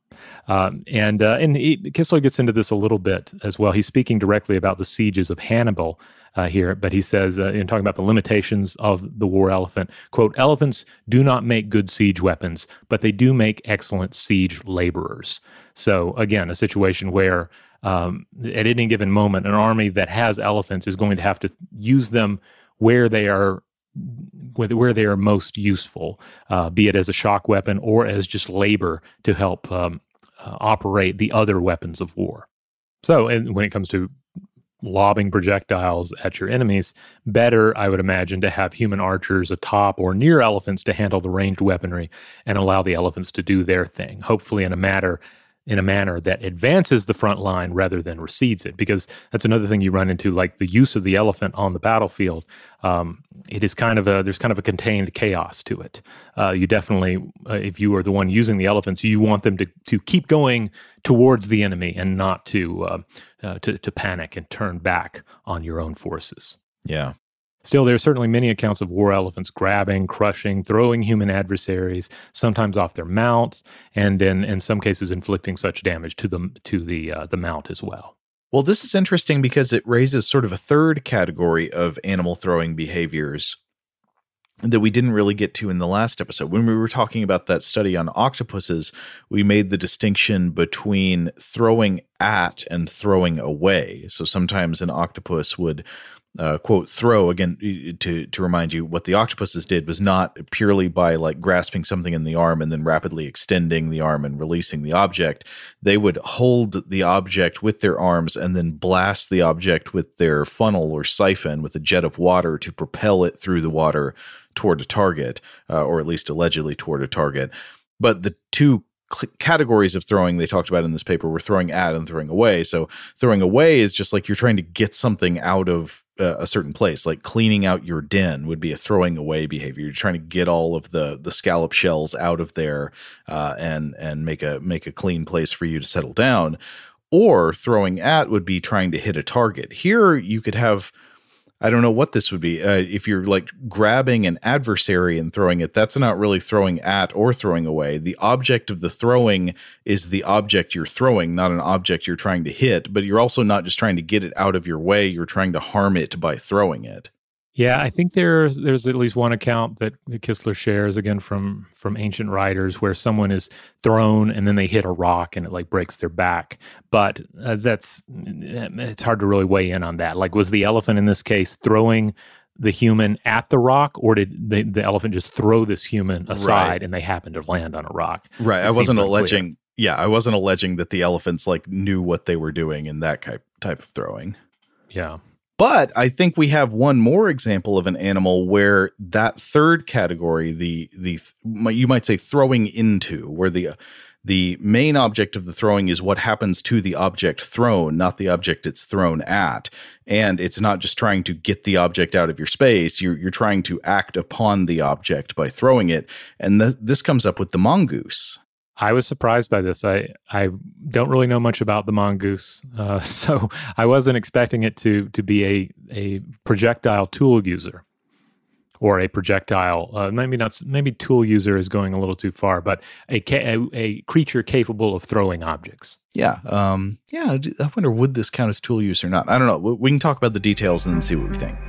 Speaker 5: And Kistler gets into this a little bit as well. He's speaking directly about the sieges of Hannibal here, but he says, in talking about the limitations of the war elephant, quote, "Elephants do not make good siege weapons, but they do make excellent siege laborers." So again, a situation where at any given moment, an army that has elephants is going to have to use them where they are most useful, be it as a shock weapon or as just labor to help operate the other weapons of war. So, and when it comes to lobbing projectiles at your enemies, better, I would imagine, to have human archers atop or near elephants to handle the ranged weaponry and allow the elephants to do their thing, hopefully in a manner that advances the front line rather than recedes it, because that's another thing you run into, like the use of the elephant on the battlefield. It is there's kind of a contained chaos to it. You definitely, if you are the one using the elephants, you want them to keep going towards the enemy and not to panic and turn back on your own forces.
Speaker 6: Yeah.
Speaker 5: Still, there are certainly many accounts of war elephants grabbing, crushing, throwing human adversaries, sometimes off their mounts, and in some cases inflicting such damage to the mount as well.
Speaker 6: Well, this is interesting because it raises sort of a third category of animal throwing behaviors that we didn't really get to in the last episode. When we were talking about that study on octopuses, we made the distinction between throwing at and throwing away. So sometimes an octopus would quote, throw, again, to remind you, what the octopuses did was not purely by like grasping something in the arm and then rapidly extending the arm and releasing the object. They would hold the object with their arms and then blast the object with their funnel or siphon with a jet of water to propel it through the water toward a target, or at least allegedly toward a target. But the two categories of throwing they talked about in this paper were throwing at and throwing away. So throwing away is just like you're trying to get something out of a certain place, like cleaning out your den would be a throwing away behavior. You're trying to get all of the scallop shells out of there and make a clean place for you to settle down. Or throwing at would be trying to hit a target. Here you could have, I don't know what this would be. If you're like grabbing an adversary and throwing it, that's not really throwing at or throwing away. The object of the throwing is the object you're throwing, not an object you're trying to hit. But you're also not just trying to get it out of your way. You're trying to harm it by throwing it.
Speaker 5: Yeah, I think there's at least one account that Kistler shares, again, from ancient writers, where someone is thrown and then they hit a rock and it like breaks their back. But it's hard to really weigh in on that. Like, was the elephant in this case throwing the human at the rock, or did the elephant just throw this human aside and they happened to land on a rock?
Speaker 6: Right. I wasn't alleging. Yeah, I wasn't alleging that the elephants like knew what they were doing in that type of throwing.
Speaker 5: Yeah.
Speaker 6: But I think we have one more example of an animal where that third category, you might say throwing into, where the main object of the throwing is what happens to the object thrown, not the object it's thrown at. And it's not just trying to get the object out of your space. You're trying to act upon the object by throwing it. And this comes up with the mongoose.
Speaker 5: I was surprised by this. I don't really know much about the mongoose, so I wasn't expecting it to be a projectile tool user, or a projectile. Maybe tool user is going a little too far, but a creature capable of throwing objects.
Speaker 6: Yeah. I wonder, would this count as tool use or not? I don't know. We can talk about the details and then see what we think.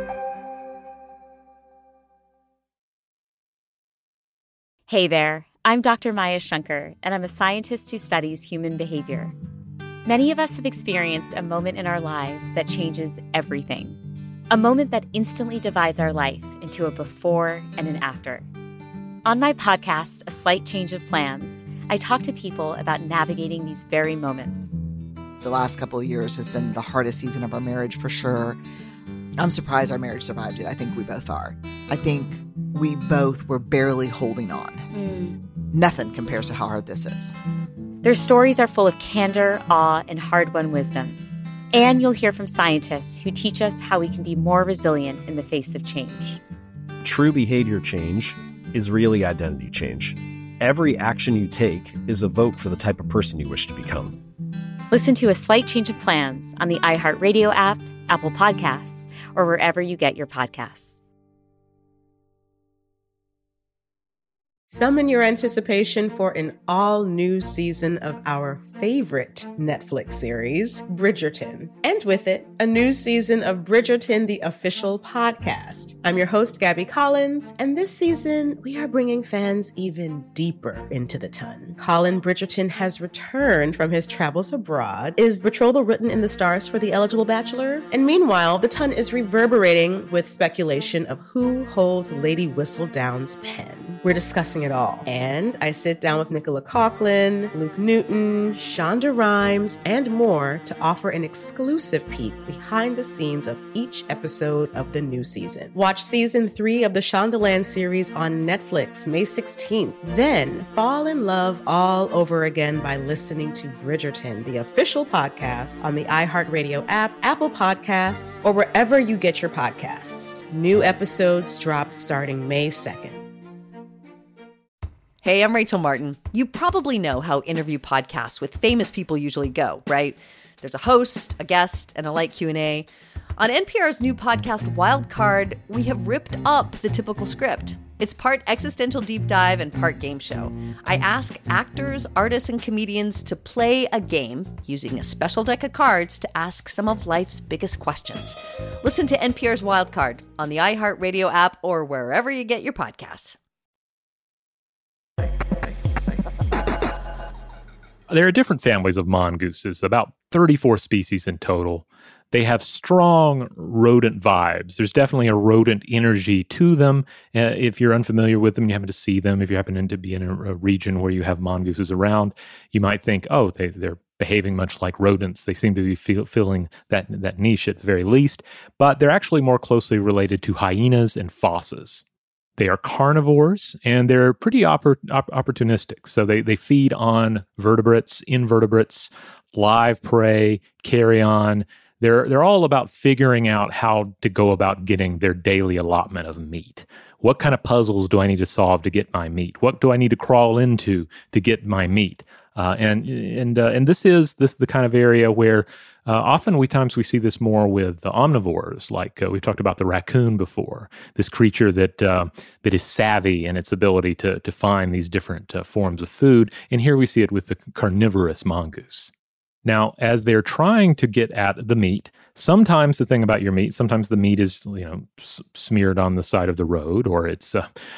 Speaker 9: Hey there. I'm Dr. Maya Shankar, and I'm a scientist who studies human behavior. Many of us have experienced a moment in our lives that changes everything. A moment that instantly divides our life into a before and an after. On my podcast, A Slight Change of Plans, I talk to people about navigating these very moments.
Speaker 10: The last couple of years has been the hardest season of our marriage for sure. I'm surprised our marriage survived it. I think we both are. I think we both were barely holding on. Nothing compares to how hard this is.
Speaker 9: Their stories are full of candor, awe, and hard-won wisdom. And you'll hear from scientists who teach us how we can be more resilient in the face of change.
Speaker 11: True behavior change is really identity change. Every action you take is a vote for the type of person you wish to become.
Speaker 9: Listen to A Slight Change of Plans on the iHeartRadio app, Apple Podcasts, or wherever you get your podcasts.
Speaker 12: Summon your anticipation for an all-new season of our favorite Netflix series, Bridgerton. And with it, a new season of Bridgerton, the official podcast. I'm your host, Gabby Collins, and this season, we are bringing fans even deeper into the ton. Colin Bridgerton has returned from his travels abroad. Is betrothal written in the stars for the eligible bachelor? And meanwhile, the ton is reverberating with speculation of who holds Lady Whistledown's pen. We're discussing it all. And I sit down with Nicola Coughlan, Luke Newton, Shonda Rhimes, and more to offer an exclusive peek behind the scenes of each episode of the new season. Watch season 3 of the Shondaland series on Netflix May 16th. Then fall in love all over again by listening to Bridgerton, the official podcast on the iHeartRadio app, Apple Podcasts, or wherever you get your podcasts. New episodes drop starting May 2nd.
Speaker 13: Hey, I'm Rachel Martin. You probably know how interview podcasts with famous people usually go, right? There's a host, a guest, and a light Q&A. On NPR's new podcast, Wild Card, we have ripped up the typical script. It's part existential deep dive and part game show. I ask actors, artists, and comedians to play a game using a special deck of cards to ask some of life's biggest questions. Listen to NPR's Wild Card on the iHeartRadio app or wherever you get your podcasts.
Speaker 5: There are different families of mongooses, about 34 species in total. They have strong rodent vibes. There's definitely a rodent energy to them. If you're unfamiliar with them, you happen to see them. If you happen to be in a region where you have mongooses around, you might think, oh, they're behaving much like rodents. They seem to be filling that niche at the very least. But they're actually more closely related to hyenas and fosses. They are carnivores, and they're pretty opportunistic. So they feed on vertebrates, invertebrates, live prey, carrion. They're all about figuring out how to go about getting their daily allotment of meat. What kind of puzzles do I need to solve to get my meat? What do I need to crawl into to get my meat? And this is the kind of area where oftentimes we see this more with the omnivores, like we've talked about the raccoon before. This creature that is savvy in its ability to find these different forms of food. And here we see it with the carnivorous mongoose. Now, as they're trying to get at the meat, sometimes the thing about your meat, sometimes the meat is smeared on the side of the road, or it's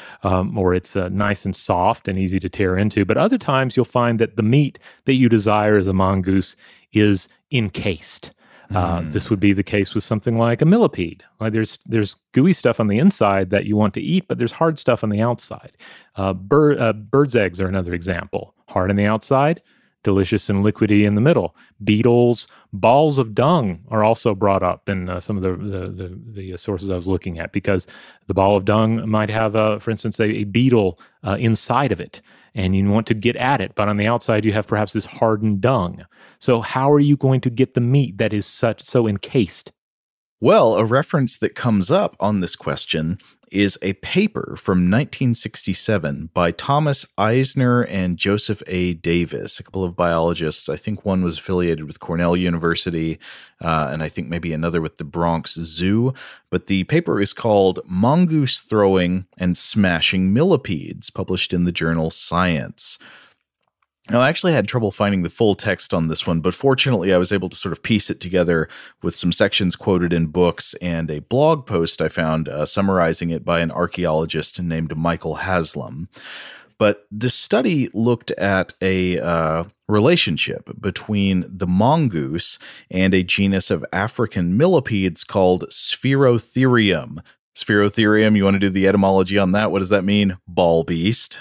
Speaker 5: nice and soft and easy to tear into. But other times you'll find that the meat that you desire as a mongoose is encased. This would be the case with something like a millipede. There's gooey stuff on the inside that you want to eat, but there's hard stuff on the outside. Bird's eggs are another example. Hard on the outside, delicious and liquidy in the middle. Beetles, balls of dung are also brought up in some of the sources I was looking at, because the ball of dung might have, for instance, a beetle inside of it, and you want to get at it, but on the outside you have perhaps this hardened dung. So how are you going to get the meat that is so encased?
Speaker 6: Well, a reference that comes up on this question is a paper from 1967 by Thomas Eisner and Joseph A. Davis, a couple of biologists. I think one was affiliated with Cornell University, and I think maybe another with the Bronx Zoo. But the paper is called Mongoose Throwing and Smashing Millipedes, published in the journal Science. Now, I actually had trouble finding the full text on this one, but fortunately I was able to sort of piece it together with some sections quoted in books and a blog post I found summarizing it by an archaeologist named Michael Haslam. But this study looked at a relationship between the mongoose and a genus of African millipedes called Spherotherium. Spherotherium, you want to do the etymology on that? What does that mean? Ball beast.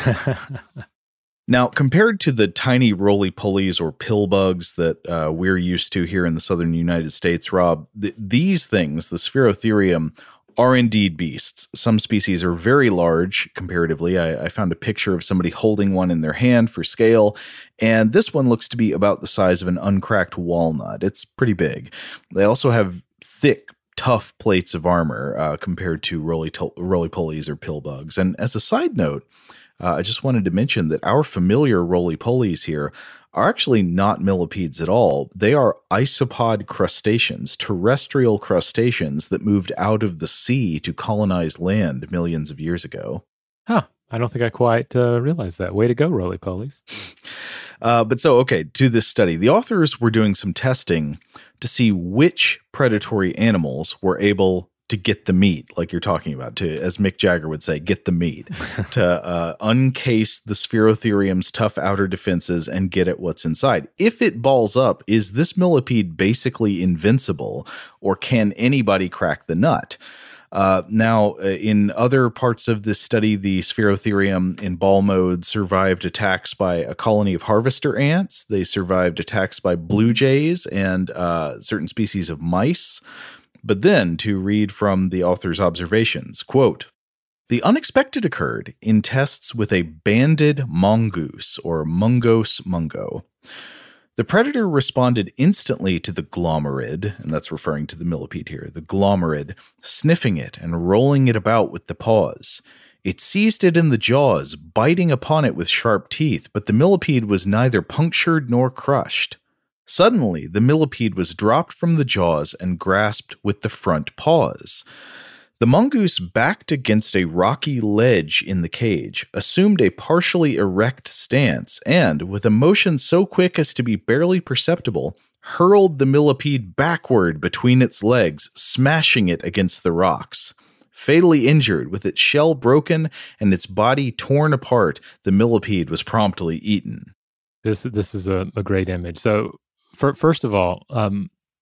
Speaker 6: Now, compared to the tiny roly-polies or pill bugs that we're used to here in the southern United States, Rob, these things, the Spherotherium, are indeed beasts. Some species are very large comparatively. I found a picture of somebody holding one in their hand for scale, and this one looks to be about the size of an uncracked walnut. It's pretty big. They also have thick, tough plates of armor compared to roly-polies or pill bugs. And as a side note, I just wanted to mention that our familiar roly-polies here are actually not millipedes at all. They are isopod crustaceans, terrestrial crustaceans that moved out of the sea to colonize land millions of years ago.
Speaker 5: Huh. I don't think I quite realized that. Way to go, roly-polies.
Speaker 6: Okay, to this study. The authors were doing some testing to see which predatory animals were able to get the meat, like you're talking about, to, as Mick Jagger would say, get the meat, to uncase the Spherotherium's tough outer defenses and get at what's inside. If it balls up, is this millipede basically invincible, or can anybody crack the nut? Now, in other parts of this study, the Spherotherium in ball mode survived attacks by a colony of harvester ants. They survived attacks by blue jays and certain species of mice. But then, to read from the author's observations, quote, "The unexpected occurred in tests with a banded mongoose, or Mungos mungo. The predator responded instantly to the glomerid," and that's referring to the millipede here, the glomerid, "sniffing it and rolling it about with the paws. It seized it in the jaws, biting upon it with sharp teeth, but the millipede was neither punctured nor crushed. Suddenly, the millipede was dropped from the jaws and grasped with the front paws. The mongoose backed against a rocky ledge in the cage, assumed a partially erect stance, and, with a motion so quick as to be barely perceptible, hurled the millipede backward between its legs, smashing it against the rocks. Fatally injured, with its shell broken and its body torn apart, the millipede was promptly eaten."
Speaker 5: This is a great image. So, first of all,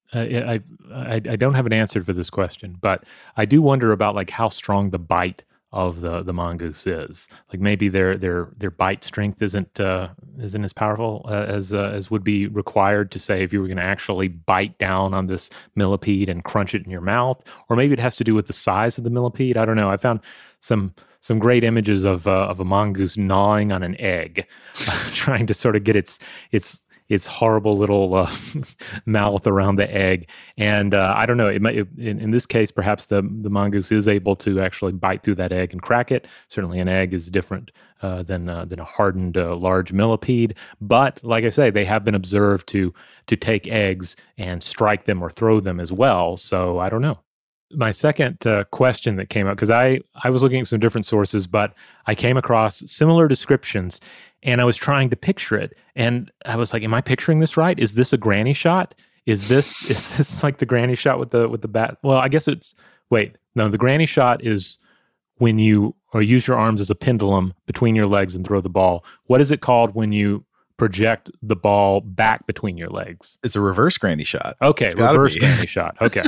Speaker 5: I don't have an answer for this question, but I do wonder about like how strong the bite of the mongoose is. Like maybe their bite strength isn't as powerful as would be required to say if you were going to actually bite down on this millipede and crunch it in your mouth, or maybe it has to do with the size of the millipede. I don't know. I found some great images of a mongoose gnawing on an egg, trying to sort of get its horrible little mouth around the egg. And I don't know, in this case, perhaps the mongoose is able to actually bite through that egg and crack it. Certainly an egg is different than a hardened large millipede. But like I say, they have been observed to take eggs and strike them or throw them as well. So I don't know. My second question that came up, because I was looking at some different sources, but I came across similar descriptions, and I was trying to picture it. And I was like, am I picturing this right? Is this a granny shot? Is this like the granny shot with the bat? Well, I guess the granny shot is when you use your arms as a pendulum between your legs and throw the ball. What is it called when you project the ball back between your legs?
Speaker 6: It's a reverse granny shot.
Speaker 5: Okay, reverse granny shot. Okay.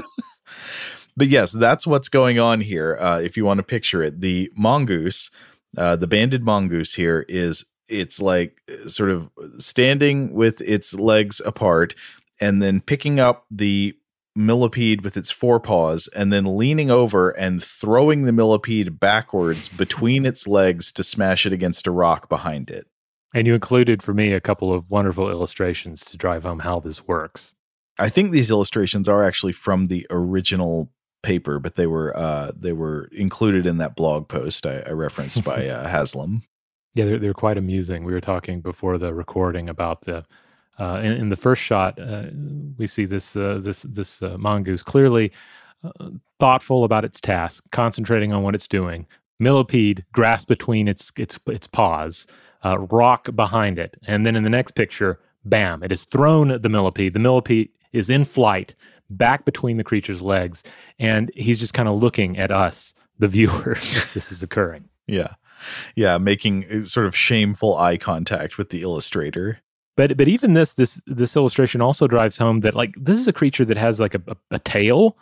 Speaker 6: But yes, that's what's going on here. If you want to picture it, the mongoose, the banded mongoose here it's like sort of standing with its legs apart and then picking up the millipede with its forepaws and then leaning over and throwing the millipede backwards between its legs to smash it against a rock behind it.
Speaker 5: And you included for me a couple of wonderful illustrations to drive home how this works.
Speaker 6: I think these illustrations are actually from the original paper, but they were included in that blog post I referenced by Haslam.
Speaker 5: Yeah, they're quite amusing. We were talking before the recording about the in the first shot we see this mongoose clearly thoughtful about its task, concentrating on what it's doing. Millipede grasped between its paws, rock behind it, and then in the next picture, bam! It has thrown the millipede. The millipede is in flight, back between the creature's legs, and he's just kind of looking at us, the viewers, as this is occurring.
Speaker 6: Yeah, making sort of shameful eye contact with the illustrator.
Speaker 5: But even this illustration also drives home that like this is a creature that has like a tail.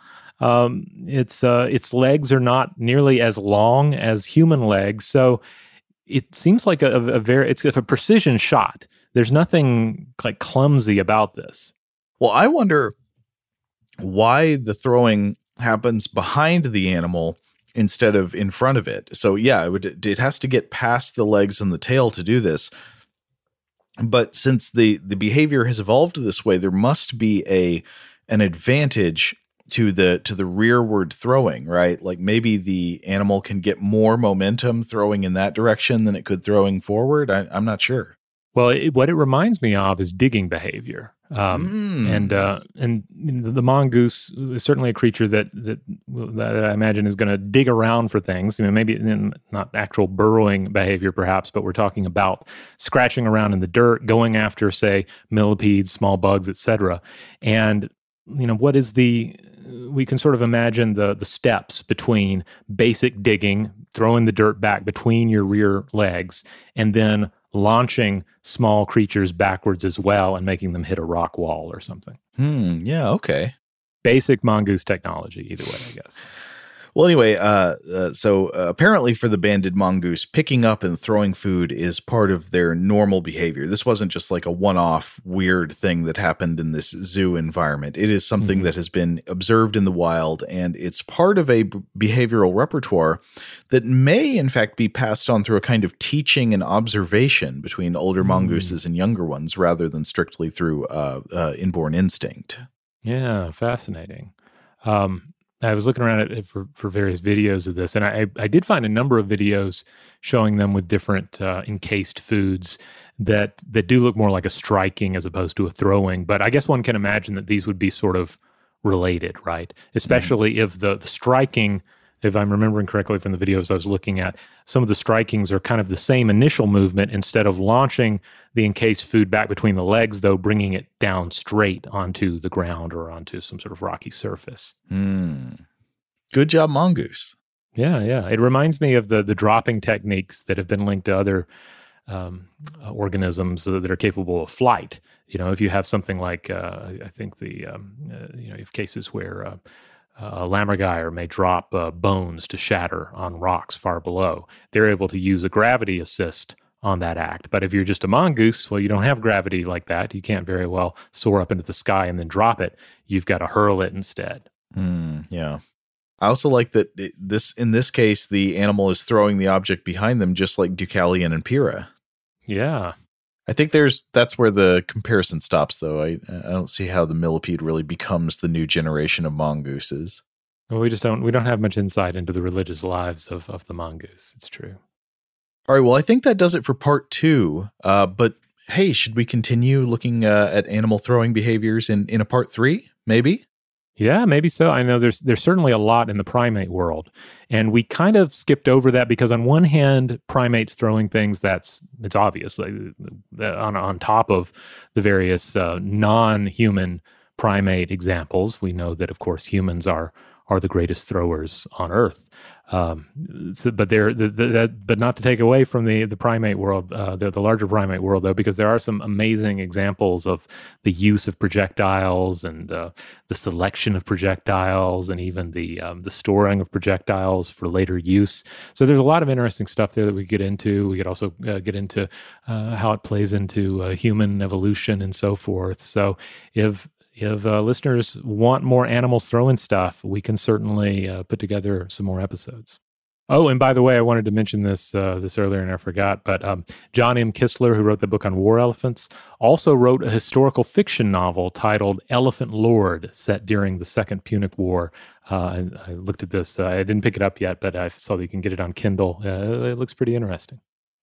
Speaker 5: Its legs are not nearly as long as human legs, so it seems like it's a precision shot. There's nothing like clumsy about this.
Speaker 6: Well, I wonder why the throwing happens behind the animal instead of in front of it. So yeah, it has to get past the legs and the tail to do this. But since the behavior has evolved this way, there must be an advantage to the rearward throwing, right? Like maybe the animal can get more momentum throwing in that direction than it could throwing forward. I'm not sure.
Speaker 5: Well, what it reminds me of is digging behavior. And the mongoose is certainly a creature that I imagine is going to dig around for things. I mean, maybe not actual burrowing behavior, perhaps, but we're talking about scratching around in the dirt, going after, say, millipedes, small bugs, etc. And what is we can sort of imagine the steps between basic digging, throwing the dirt back between your rear legs, and then launching small creatures backwards as well and making them hit a rock wall or something.
Speaker 6: Yeah, okay.
Speaker 5: Basic mongoose technology, either way, I guess.
Speaker 6: Well, anyway, so apparently for the banded mongoose, picking up and throwing food is part of their normal behavior. This wasn't just like a one-off weird thing that happened in this zoo environment. It is something that has been observed in the wild, and it's part of a behavioral repertoire that may, in fact, be passed on through a kind of teaching and observation between older mongooses and younger ones, rather than strictly through inborn instinct.
Speaker 5: Yeah, fascinating. I was looking around at it for various videos of this, and I did find a number of videos showing them with different encased foods that do look more like a striking as opposed to a throwing. But I guess one can imagine that these would be sort of related, right? Especially if the striking, if I'm remembering correctly from the videos I was looking at, some of the strikings are kind of the same initial movement. Instead of launching the encased food back between the legs, though, bringing it down straight onto the ground or onto some sort of rocky surface.
Speaker 6: Good job, mongoose.
Speaker 5: Yeah. It reminds me of the dropping techniques that have been linked to other organisms that are capable of flight. If you have something like, I think you have cases where a lammergeier may drop bones to shatter on rocks far below. They're able to use a gravity assist on that act. But if you're just a mongoose, well, you don't have gravity like that. You can't very well soar up into the sky and then drop it. You've got to hurl it instead.
Speaker 6: Yeah. I also like that in this case, the animal is throwing the object behind them, just like Deucalion and Pyrrha.
Speaker 5: Yeah.
Speaker 6: I think that's where the comparison stops, though. I don't see how the millipede really becomes the new generation of mongooses.
Speaker 5: Well, we don't have much insight into the religious lives of the mongoose. It's true.
Speaker 6: All right. Well, I think that does it for part 2. But hey, should we continue looking at animal throwing behaviors in a part 3? Maybe.
Speaker 5: Yeah, maybe so. I know there's certainly a lot in the primate world, and we kind of skipped over that because on one hand, primates throwing things, it's obvious, like on top of the various non-human primate examples. We know that, of course, humans are the greatest throwers on Earth. But not to take away from the primate world, the larger primate world, though, because there are some amazing examples of the use of projectiles and the selection of projectiles, and even the storing of projectiles for later use. So there's a lot of interesting stuff there that we get into. We could also get into how it plays into human evolution and so forth. So if listeners want more animals throwing stuff, we can certainly put together some more episodes. Oh, and by the way, I wanted to mention this earlier and I forgot, but John M. Kistler, who wrote the book on war elephants, also wrote a historical fiction novel titled Elephant Lord, set during the Second Punic War. I looked at this. I didn't pick it up yet, but I saw that you can get it on Kindle. It looks pretty interesting.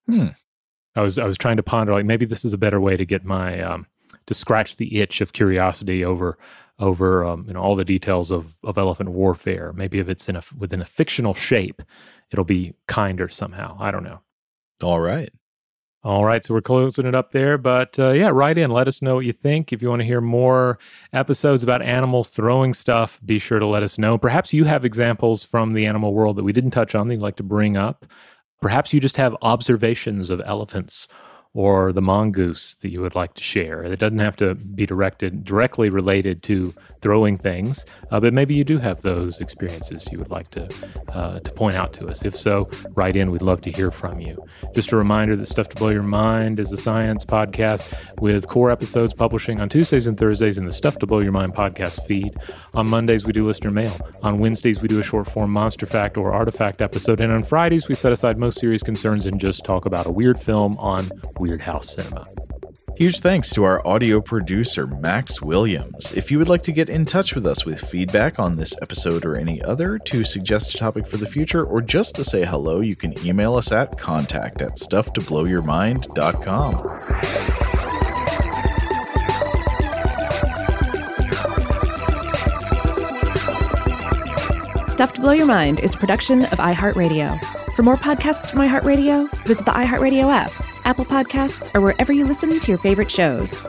Speaker 5: I was trying to ponder, like, maybe this is a better way to get my to scratch the itch of curiosity over all the details of elephant warfare. Maybe if it's within a fictional shape, it'll be kinder somehow. I don't know. All right. So we're closing it up there, but write in. Let us know what you think. If you want to hear more episodes about animals throwing stuff, be sure to let us know. Perhaps you have examples from the animal world that we didn't touch on that you'd like to bring up. Perhaps you just have observations of elephants or the mongoose that you would like to share. It doesn't have to be directly related to throwing things, but maybe you do have those experiences you would like to point out to us. If so, write in. We'd love to hear from you. Just a reminder that Stuff to Blow Your Mind is a science podcast with core episodes publishing on Tuesdays and Thursdays in the Stuff to Blow Your Mind podcast feed. On Mondays, we do listener mail. On Wednesdays, we do a short-form monster fact or artifact episode. And on Fridays, we set aside most serious concerns and just talk about a weird film on Weird House Cinema.
Speaker 6: Huge thanks to our audio producer, Max Williams. If you would like to get in touch with us with feedback on this episode or any other, to suggest a topic for the future, or just to say hello, you can email us at contact@stufftoblowyourmind.com.
Speaker 7: Stuff to Blow Your Mind is a production of iHeartRadio. For more podcasts from iHeartRadio, visit the iHeartRadio app, Apple Podcasts, or wherever you listen to your favorite shows.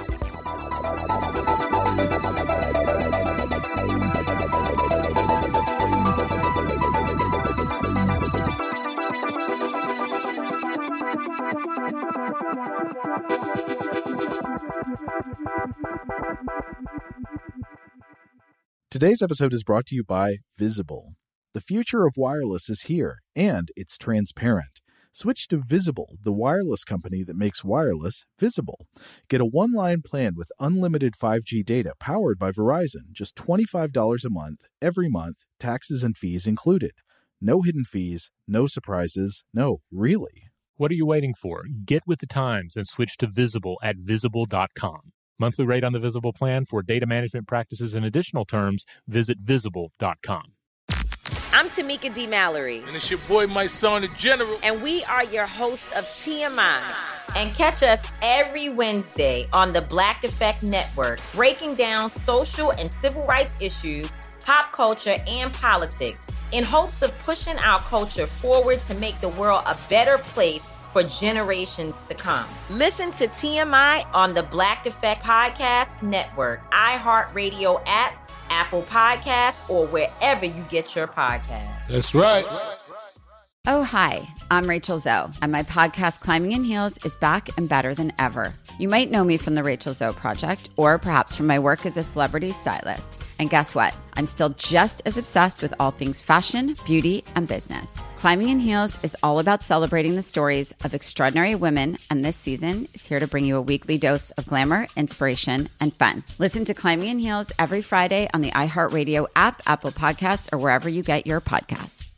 Speaker 6: Today's episode is brought to you by Visible. The future of wireless is here, and it's transparent. Switch to Visible, the wireless company that makes wireless visible. Get a one-line plan with unlimited 5G data powered by Verizon, just $25 a month, every month, taxes and fees included. No hidden fees, no surprises, no, really.
Speaker 5: What are you waiting for? Get with the times and switch to Visible at Visible.com. Monthly rate on the Visible plan. For data management practices and additional terms, visit Visible.com.
Speaker 2: I'm Tamika D. Mallory.
Speaker 3: And it's your boy, my son, the General.
Speaker 2: And we are your hosts of TMI. And catch us every Wednesday on the Black Effect Network, breaking down social and civil rights issues, pop culture, and politics in hopes of pushing our culture forward to make the world a better place for generations to come. Listen to TMI on the Black Effect Podcast Network, iHeartRadio app, Apple Podcasts, or wherever you get your podcasts.
Speaker 3: That's right.
Speaker 1: Oh, hi, I'm Rachel Zoe, and my podcast, Climbing in Heels, is back and better than ever. You might know me from the Rachel Zoe Project, or perhaps from my work as a celebrity stylist. And guess what? I'm still just as obsessed with all things fashion, beauty, and business. Climbing in Heels is all about celebrating the stories of extraordinary women, and this season is here to bring you a weekly dose of glamour, inspiration, and fun. Listen to Climbing in Heels every Friday on the iHeartRadio app, Apple Podcasts, or wherever you get your podcasts.